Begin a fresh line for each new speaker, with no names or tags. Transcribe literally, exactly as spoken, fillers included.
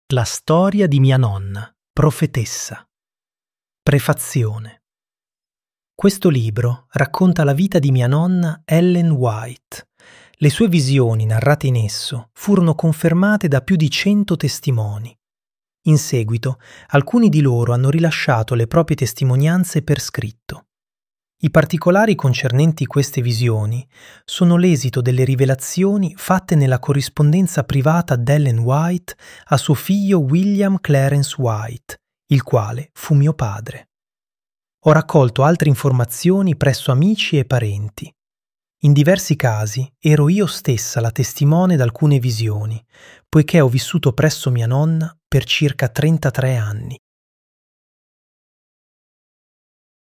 La storia di mia nonna, profetessa. Prefazione. Questo libro racconta la vita di mia nonna Ellen White. Le sue visioni narrate in esso furono confermate da più di cento testimoni. In seguito, alcuni di loro hanno rilasciato le proprie testimonianze per scritto. I particolari concernenti queste visioni sono l'esito delle rivelazioni fatte nella corrispondenza privata d'Ellen White a suo figlio William Clarence White, il quale fu mio padre. Ho raccolto altre informazioni presso amici e parenti. In diversi casi ero io stessa la testimone di alcune visioni, poiché ho vissuto presso mia nonna per circa trentatré anni.